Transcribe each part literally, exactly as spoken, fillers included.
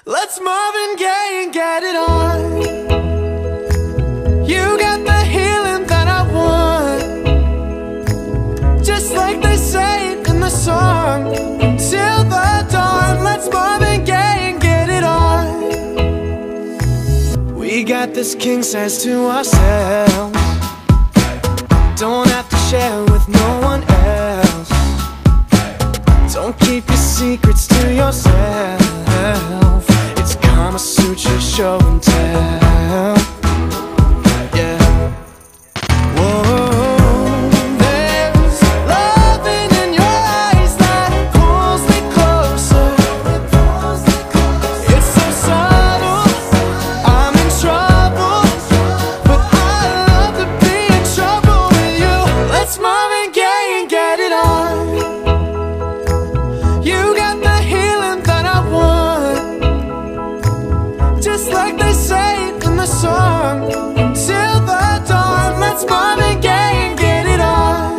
Let's Marvin Gaye and get it on. You got the healing that I want, just like they say it in the song. Till the dawn, let's Marvin Gaye and get it on. We got this king size to ourselves, don't have to share with no one else. Don't keep your secrets to yourself. It's Kama Sutra show and tell. Yeah. Whoa, there's loving in your eyes that pulls me closer. It's so subtle, I'm in trouble, but I love to be in trouble with you. Let's Marvin Gaye and get it on. You got the healing that I want, just like they say it in the song. Till the dawn, let's Marvin Gaye and get it on.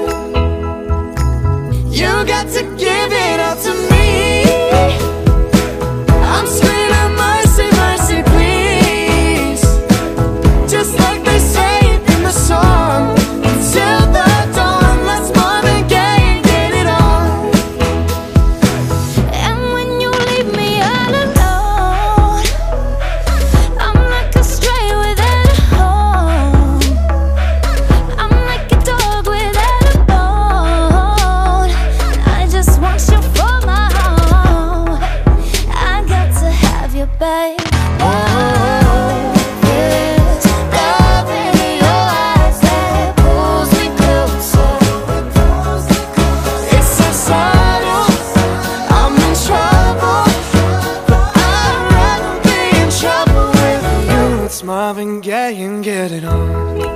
You got to give it up to me. I'm screaming mercy, mercy, please, just like they say it in the song. Till the dawn, let's Marvin Gaye and get it on. And when you leave me all alone, I'm like a stray without a home. I'm like a dog without a bone. I just want you for my own. I got to have you, babe. Oh, there's love in your eyes that pulls me closer. It's so subtle, I'm in trouble, but I'd rather be in trouble with you. Let's Marvin Gaye and get it on.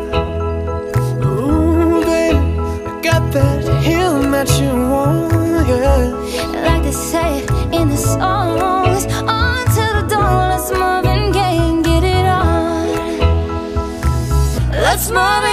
Ooh, baby, I got that healing that you want, yeah. Like they say in the songs, on till the dawn, let's Marvin Gaye and get it on. Let's Marvin